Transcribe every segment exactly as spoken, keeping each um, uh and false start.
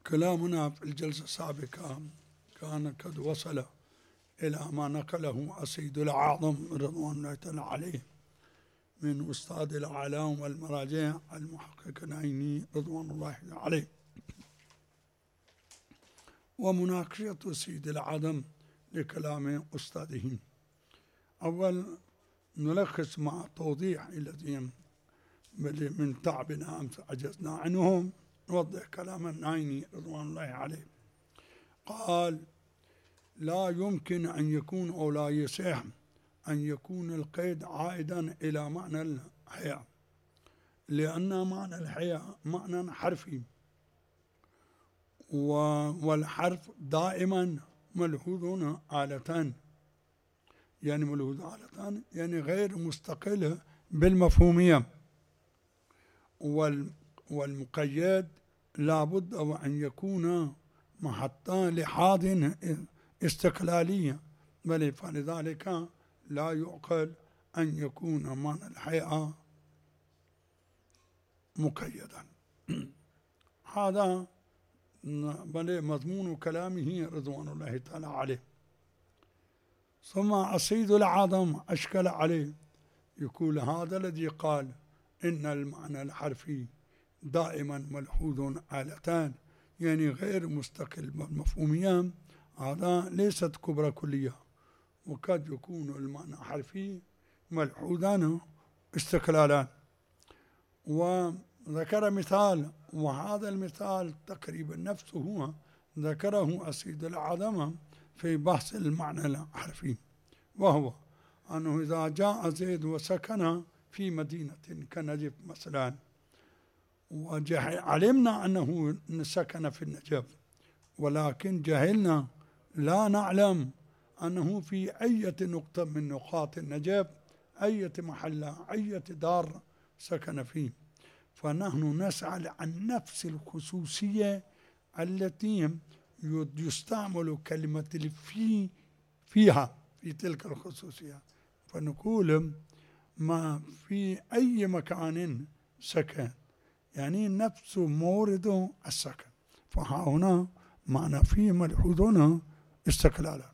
كلامنا في الجلسة السابقة كان قد وصل إلى ما نقله السيد الأعظم رضوان الله تعالى عليه من أستاذ الأعلام والمراجع المحقق العيني رضوان الله عليه، ومناقشة السيد الأعظم لكلام أستاذه. أول نلخص مع توضيح الذي من تعبنا أمس عجزنا عنهم، نوضح كلام العيني رضوان الله عليه. قال: لا يمكن أن يكون أو لا يصح أن يكون القيد عائدا إلى معنى الحياة، لأن معنى الحياة معنى حرفي، والحرف دائما ملحوظ آلتان، يعني ملحوظ آلتان يعني غير مستقل بالمفهومية، والمقيد لابد أن يكون محطا لحاض استقلالية، بل فلذلك لا يعقل أن يكون معنى الحياة مقيدا. هذا بل مضمون كلامه رضوان الله تعالى عليه. ثم السيد الأعظم أشكل عليه، يقول: هذا الذي قال إن المعنى الحرفي دائما ملحوظ آلتان يعني غير مستقل بالمفهومية، هذا ليست كبرى كلية، وقد يكون المعنى حرفي ملحوظان استقلالان. وذكر مثال، وهذا المثال تقريبا نفسه هو ذكره السيد الأعظم في بحث المعنى الحرفي، وهو أنه إذا جاء زيد وسكن في مدينة كنجف مثلا، وعلمنا أنه سكن في النجف، ولكن جهلنا لا نعلم أنه في أي نقطة من نقاط النجف، أي محلة، أي دار سكن فيه. فنحن نسأل عن نفس الخصوصية التي يستعمل كلمة الفي فيها في تلك الخصوصية، فنقول ما في أي مكان سكن يعني نفس مورد السكن، فها هنا معنى فيه ملحوظون استقلالا.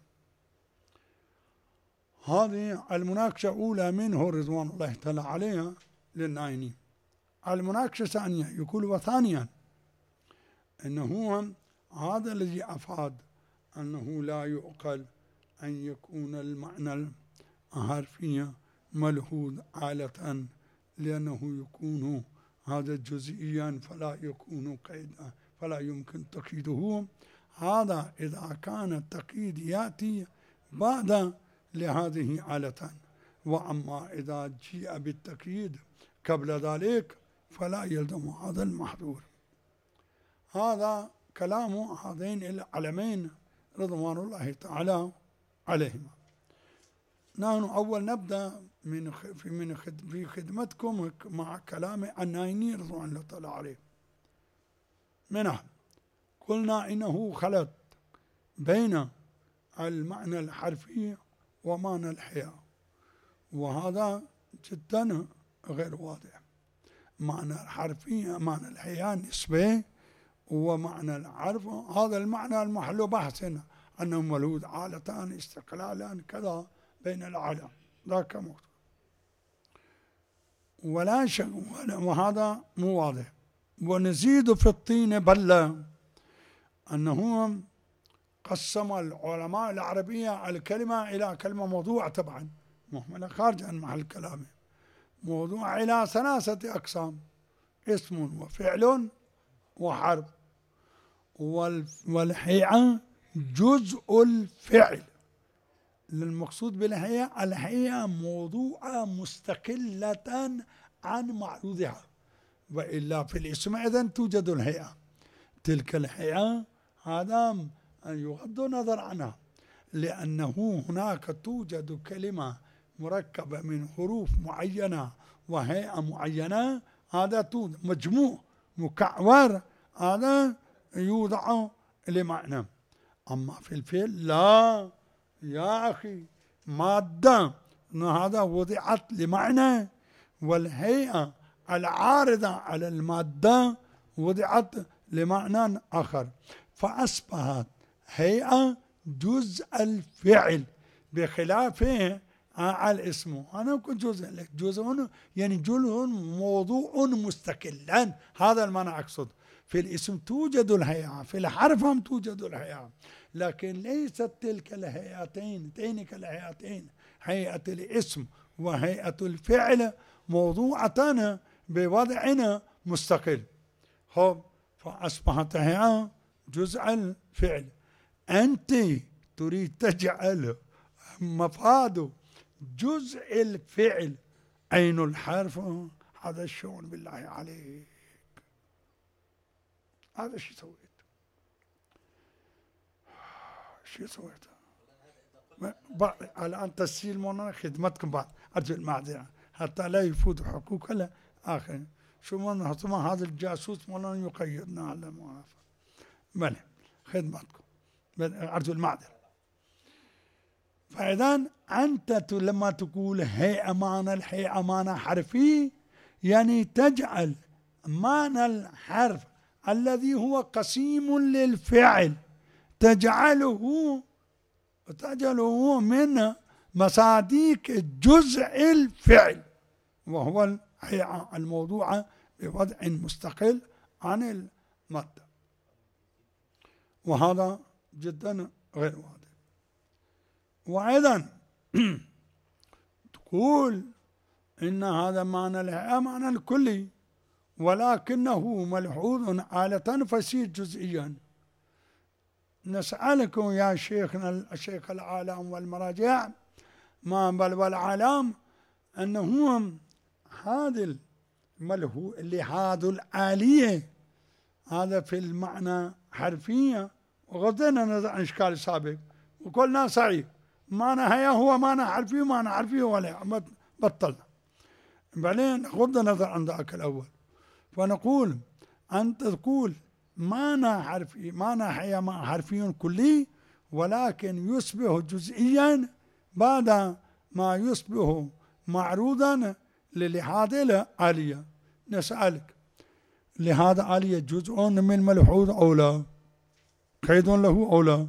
هذه المناقشة الأولى منه رضوان الله تعالى عليها للعيني. المناقشة الثانية يقول: وثانيا أنه هذا الذي أفاد أنه لا يعقل أن يكون المعنى الحرفي ملحوظ آلة، لأنه يكون هذا جزئيا فلا يكون قيدا، فلا يمكن تقييده. هذا إذا كان التقييد يأتي بعد لهذه آلتان، وأما إذا جاء بالتقييد قبل ذلك فلا يلزم هذا المحظور. هذا كلام هذين العلمين رضوان الله تعالى عليهما. نحن أول نبدأ من في في خدمتكم مع كلام النايني رضوان الله تعالى عليه. منها قلنا إنه خلط بين المعنى الحرفي ومعنى الحياة، وهذا جدا غير واضح. معنى الحرفي معنى الحياة نسبي، ومعنى الحرف هذا المعنى المحل بحث أنه ملحوظ آلتان استقلالان كذا بين العالم، ذاك موت ولا شك، وهذا مو واضح. ونزيد في الطين بلة أنه قسم العلماء العربية الكلمة إلى كلمة موضوع، طبعا مهملة خارج عن محل كلامه، موضوع إلى ثلاثة أقسام: اسم وفعل وحرف. والحياة جزء الفعل، المقصود بالحياة الحياة موضوع مستقلة عن معروضها، وإلا في الاسم إذن توجد الحياة. تلك الحياة هذا يغض النظر عنها، لأنه هناك توجد كلمة مركبة من حروف معينة وهيئة معينة، هذا توجد مجموع مكعور، هذا يوضع لمعنى. أما في الفعل لا يا أخي، مادة هذا وضعت لمعنى، والهيئة العارضة على المادة وضعت لمعنى آخر، فأصبحت هيئة جزء الفعل بخلافه على الاسم. أنا كنت جزء جزء يعني جزء موضوع مستقل، هذا المعنى أقصد. في الاسم توجد الهيئة، في الحرف هم توجد الهيئة، لكن ليست تلك الهيئتين تلك الهيئتين هيئة الاسم وهيئة الفعل موضوعتان بوضعنا مستقل. هو فأصبحت هيئة جزء الفعل، أنت تريد تجعل مفاد جزء الفعل عين الحرف، هذا الشؤون بالله عليك. هذا الشيء سويته، شيء سويته الآن تسهيل مولانا خدمتكم بعد، أرجو المعذرة حتى لا يفوت حقوق لا آخر. شو مولانا هذا الجاسوس مولانا يقيدنا على الموافقة. بلى خدمتكم، أرجو المعذرة. فإذا أنت لما تقول هيئة معنى الهيئة معنى حرفي، يعني تجعل معنى الحرف الذي هو قسيم للفعل تجعله تجعله من مصاديق جزء الفعل، وهو الهيئة الموضوعة بوضع مستقل عن المادة، وهذا جدا غير واضح. وأيضا تقول إن هذا معنى الهيئة معنى الكلي، ولكنه ملحوظ على فسير جزئيا. نسألكم يا شيخنا الشيخ العالم والمراجع ما بل والعالم أنه هذا الملهو اللي هذا الآلية هذا في المعنى حرفية، وغضينا نظر عن إشكال سابق وقلنا صحيح معنى هيا هو معنى حرفي ومعنى حرفي ولا بطلنا، بعدين غض النظر عن ذاك الأول. فنقول أنت تقول معنى حرفي معنى هيا معنى حرفي كلي، ولكن يصبح جزئيا بعد ما يصبح معروضا لهذه الآلية. نسألك لهذا آلية جزء من ملحوظ أو لا؟ قيد له أو لا؟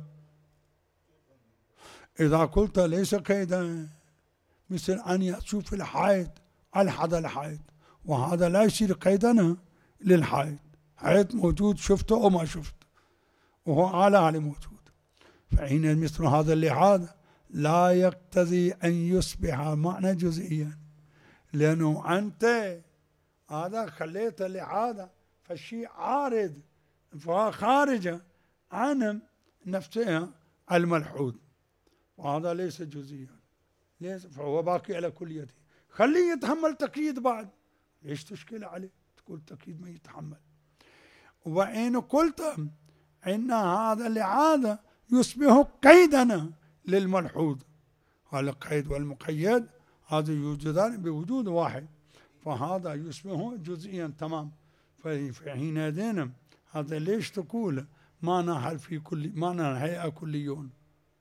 إذا قلت ليس قيدا، مثل أن يشوف الحائط ألحظ الحائط، وهذا لا يصير قيدنا للحائط، حائط موجود شفته أو ما شفته وهو على على موجود. فحين مثل هذا اللحاظ لا يقتضي أن يصبح معنى جزئيا، لأنه أنت هذا خليت اللحاظ فالشيء عارض فخارج عن نفسها الملحوظ، وهذا ليس جزئيا، ليس فهو باقي على كليته. خليه يتحمل تقييد بعد، ليش تشكل عليه تقول تقييد ما يتحمل؟ وإن قلت إن هذا اللحاظ يصبح قيدنا للملحوظ، القيد والمقيد هذا يوجدان بوجود واحد، فهذا يصبح جزئيا تمام. فحينئذ هذا ليش تقول معنى حرفي كلي معنى هيئة كليون،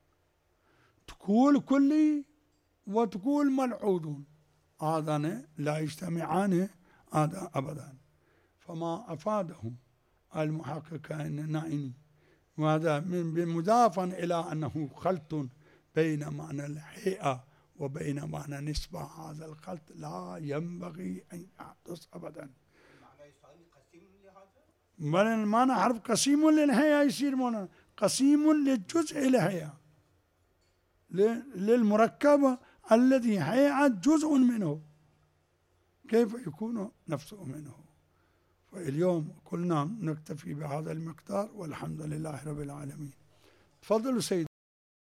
تقول كلي وتقول ملحوظون، هذان لا يجتمعان هذا أبدا. فما أفاده المحقق النائني، وهذا من مضافا إلى أنه خلط بين معنى الهيئة وبين معنى نسبة، هذا الخلط لا ينبغي أن يحدث أبدا. بل المعنى حرف قسيم للهيئة يصير معنى قسيم للجزء الهيئة للمركب الذي هيئة جزء منه، كيف يكون نفسه منه؟ فاليوم قلنا نكتفي بهذا المقدار، والحمد لله رب العالمين. تفضلوا سيدي.